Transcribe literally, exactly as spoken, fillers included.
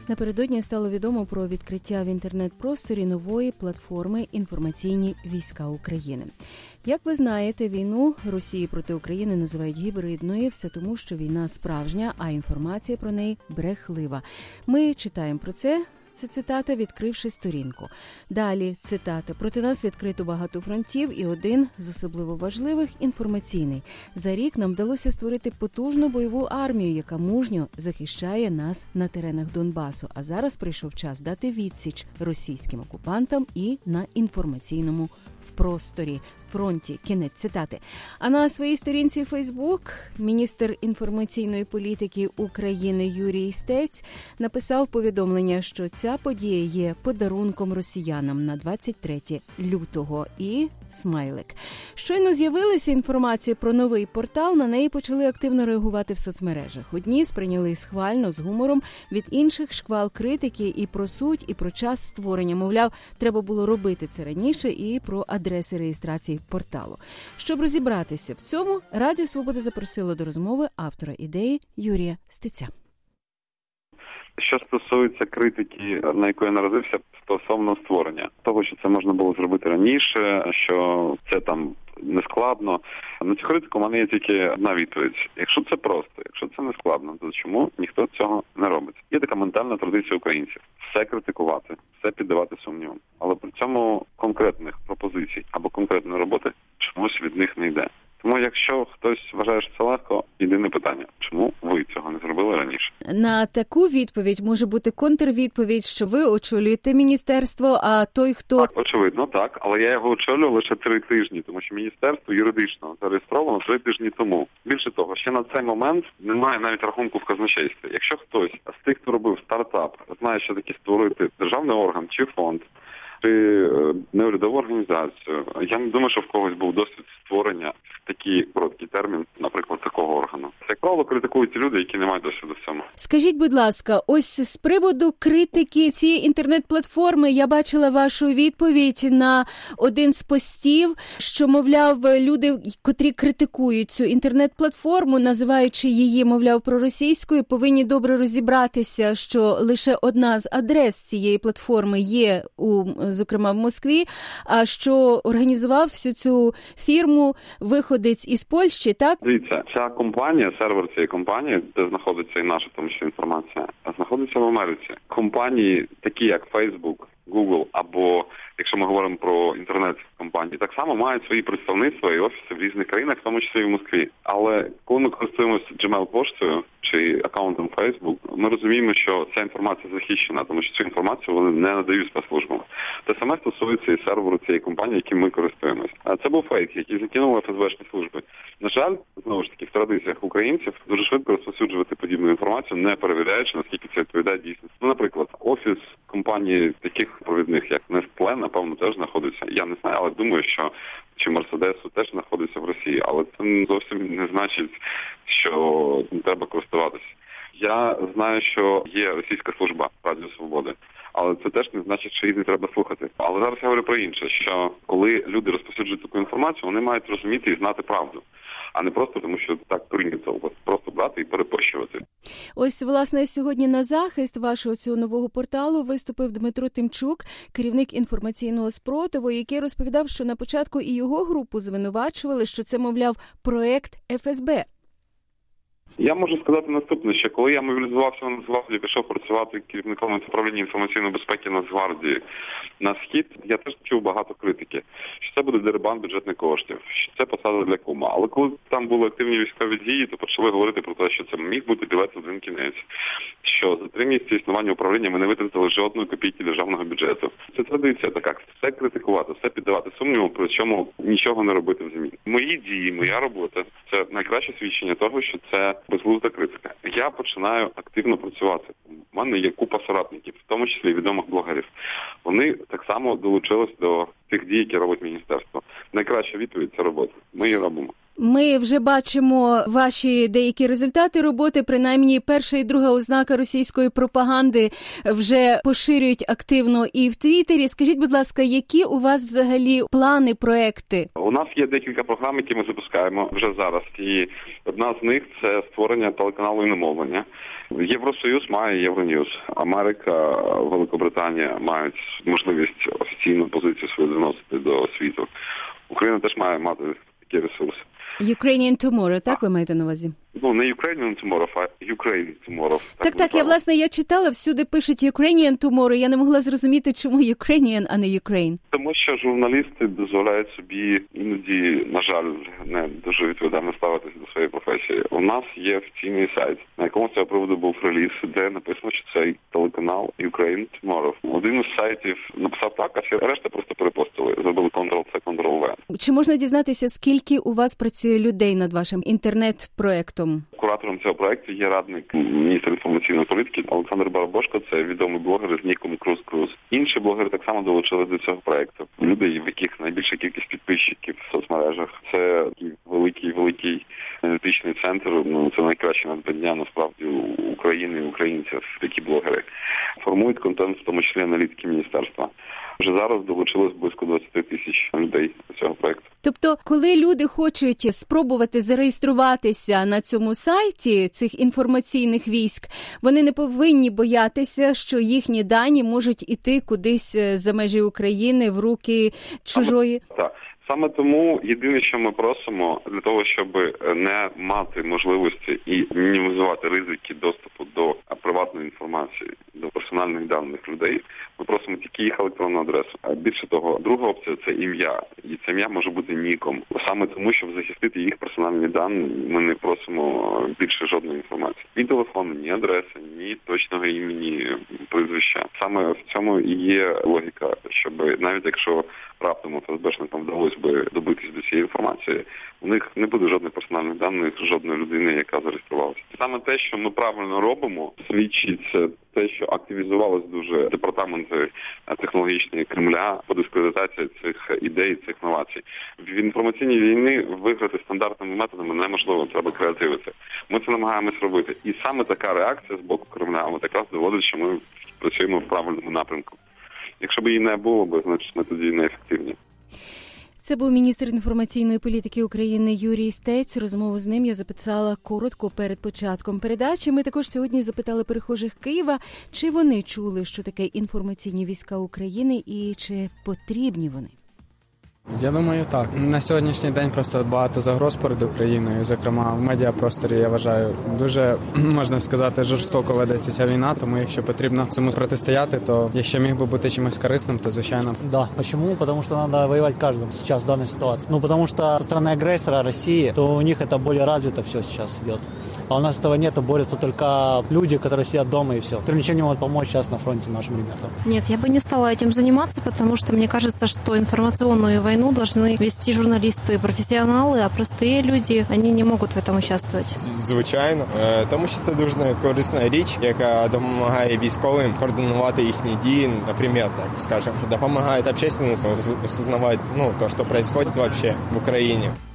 Напередодні стало відомо про відкриття в інтернет-просторі нової платформи «Інформаційні війська України». Як ви знаєте, війну Росії проти України називають гібридною, все тому, що війна справжня, а інформація про неї брехлива. Ми читаємо про це. Це цитата, відкривши сторінку. Далі цитата. Проти нас відкрито багато фронтів і один з особливо важливих – інформаційний. За рік нам вдалося створити потужну бойову армію, яка мужньо захищає нас на теренах Донбасу. А зараз прийшов час дати відсіч російським окупантам і на інформаційному просторі, фронті. Кінець цитати. А на своїй сторінці Фейсбук міністр інформаційної політики України Юрій Стець написав повідомлення, що ця подія є подарунком росіянам на двадцять третє лютого. І смайлик. Щойно з'явилася інформація про новий портал, на неї почали активно реагувати в соцмережах. Одні сприйняли схвально, з гумором, від інших шквал критики і про суть, і про час створення. Мовляв, треба було робити це раніше, і про адреси реєстрації порталу. Щоб розібратися в цьому, Радіо Свобода запросило до розмови автора ідеї Юрія Стеця. Що стосується критики, на яку я наразився, стосовно створення того, що це можна було зробити раніше, що це там не складно. На цю критику у мене є тільки одна відповідь. Якщо це просто, якщо це не складно, то чому ніхто цього не робить? Є така ментальна традиція українців. Все критикувати, все піддавати сумнівам. Але при цьому конкретних пропозицій або конкретної роботи чомусь від них не йде. Тому якщо хтось вважає, що це легко, єдине питання, чому ви цього не зробили раніше? На таку відповідь може бути контрвідповідь, що ви очолюєте міністерство, а той, хто... Так, очевидно, так, але я його очолюю лише три тижні, тому що міністерство юридично зареєстровано три тижні тому. Більше того, ще на цей момент немає навіть рахунку в казначействі. Якщо хтось з тих, хто робив стартап, знає, що таке створити державний орган чи фонд, чи неурядову організацію. Я не думаю, що в когось був досвід створення в такий короткий термін, наприклад, такого органу. Як правило, критикують ті люди, які не мають досвіду в цьому. Скажіть, будь ласка, ось з приводу критики цієї інтернет-платформи я бачила вашу відповідь на один з постів, що, мовляв, люди, котрі критикують цю інтернет-платформу, називаючи її, мовляв, проросійською, повинні добре розібратися, що лише одна з адрес цієї платформи є у зокрема в Москві, а що організував всю цю фірму виходець із Польщі, так? Дивіться, ця компанія, сервер цієї компанії, де знаходиться і наша, тому що інформація, знаходиться в Америці. Компанії, такі як Facebook, Google, або, якщо ми говоримо про інтернет-компанії, так само мають свої представництва і офіси в різних країнах, в тому числі і в Москві. Але коли ми користуємося Gmail-поштою чи аккаунтом Facebook, ми розуміємо, що ця інформація захищена, тому що цю інформацію вони не надають спецслужбам. Те саме стосується і серверу цієї компанії, яким ми користуємося. А це був фейк, який закинули еф ес бешні служби. На жаль, знову ж таки, в традиціях українців дуже швидко розповсюджувати подібну інформацію, не перевіряючи, наскільки це відповідає дійсності. Ну, наприклад, офіс компанії таких провідних, як Nestlé, напевно, теж знаходиться. Я не знаю, але думаю, що чи Мерседесу теж знаходиться в Росії. Але це зовсім не значить, що не треба користуватися. Я знаю, що є російська служба Радіо Свободи, але це теж не значить, що її не треба слухати. Але зараз я говорю про інше, що коли люди розповсюджують таку інформацію, вони мають розуміти і знати правду, а не просто тому, що так прийнято просто брати і перепощувати. Ось, власне, сьогодні на захист вашого цього нового порталу виступив Дмитро Тимчук, керівник інформаційного спротиву, який розповідав, що на початку і його групу звинувачували, що це, мовляв, проект еф ес бе. Я можу сказати наступне, що коли я мобілізувався в Нацгвардію, пішов працювати керівником управління інформаційної безпеки Нацгвардії на Схід, я теж чув багато критики, що це буде дерибан бюджетних коштів, що це посада для кума. Але коли там були активні військові дії, то почали говорити про те, що це міг бути білет в один кінець, що за три місяці існування управління ми не витратили жодної копійки державного бюджету. Це традиція така, все критикувати, все піддавати сумніву, при чому нічого не робити взамін. Мої дії, моя робота – це найкраще свідчення того, що це безглузда критика. Я починаю активно працювати. У мене є купа соратників, в тому числі відомих блогерів. Вони так само долучились до тих дій, які робить міністерство. Найкраща відповідь – це робота. Ми її робимо. Ми вже бачимо ваші деякі результати роботи, принаймні перша і друга ознака російської пропаганди вже поширюють активно і в Твіттері. Скажіть, будь ласка, які у вас взагалі плани, проекти? У нас є декілька програм, які ми запускаємо вже зараз. І одна з них – це створення телеканалу іномовлення. Євросоюз має Євроньюз. Америка, Великобританія мають можливість офіційну позицію свою доносити до світу. Україна теж має мати такі ресурси. Ukrainian Tomorrow, так ви маєте на увазі? Ну, не Ukrainian Tomorrow, а Ukraine Tomorrow. Так, так, так, я, власне, я читала, всюди пишуть Ukrainian Tomorrow, я не могла зрозуміти, чому Ukrainian, а не Ukraine. Тому що журналісти дозволяють собі іноді, на жаль, не дуже відповідально ставитися до своєї професії. У нас є офіційний сайт, на якому з цього приводу був реліз, де написано, що цей телеканал Ukraine Tomorrow. Один із сайтів написав так, а всі решта просто перепостили, зробили контрол-С, контрол-В. Чи можна дізнатися, скільки у вас працює людей над вашим інтернет-проектом? Куратором цього проекту є радник міністра інформаційної політики Олександр Барабошко, це відомий блогер з ніком Круз Круз. Інші блогери так само долучились до цього проекту. Люди, в яких найбільша кількість підписчиків в соцмережах. Це такий великий, великий аналітичний центр. Ну, це найкраще надбання, насправді, України і українців, такі блогери. Формують контент, в тому числі аналітики міністерства. Вже зараз долучилось близько двадцять тисяч людей до цього проекту. Тобто, коли люди хочуть спробувати зареєструватися на цьому сайті цих інформаційних військ, вони не повинні боятися, що їхні дані можуть іти кудись за межі України в руки чужої? Так. Саме тому єдине, що ми просимо, для того, щоб не мати можливості і мінімізувати ризики доступу до приватної інформації, до персональних даних людей, ми просимо тільки їх електронну адресу. А більше того, друга опція – це ім'я. І це ім'я може бути ніком. Саме тому, щоб захистити їх персональні дані, ми не просимо більше жодної інформації. Ні телефону, ні адреси, ні точного імені, прізвища. Саме в цьому і є логіка, щоб навіть якщо раптом ФСБшникам вдалося би добитися до цієї інформації, у них не буде жодних персональних даних, жодної людини, яка зареєструвалася. Саме те, що ми правильно робимо, свідчить те, що активізувалися дуже департаменти технологічні Кремля по дискредитації цих ідей, цих новацій. В інформаційній війні виграти стандартними методами неможливо, треба креативити. Ми це намагаємось робити. І саме така реакція з боку Кремля, от якраз доводить, що ми працюємо в правильному напрямку. Якщо б її не було б, значить ми тоді неефективні. Це був міністр інформаційної політики України Юрій Стець. Розмову з ним я записала коротко перед початком передачі. Ми також сьогодні запитали перехожих Києва, чи вони чули, що таке інформаційні війська України і чи потрібні вони. Я думаю, так. На сьогоднішній день просто багато загроз перед Україною, зокрема в медіапросторі, я вважаю, дуже, можна сказати, жорстоко ведеться ця війна, тому якщо потрібно цьому протистояти, то якщо міг би бути чимось корисним, то звичайно. Да. Почему? Потому что надо воевать каждому сейчас в данной ситуации. Ну, потому что со стороны агрессора России, то у них это более развито все сейчас идет. А у нас этого нет, борются только люди, которые сидят дома и все. Которые ничем не могут помочь сейчас на фронте нашим ребятам. Нет, я бы не стала этим заниматься, потому что мне кажется, что информационную войну должны вести журналисты-профессионалы, а простые люди, они не можуть в этом участвовать. Звичайно, тому що це дуже корисна річ, яка допомагає військовим координувати їхні дії, наприклад, так скажем, допомагає общественности осознавать, ну, то, що происходит вообще в Україні.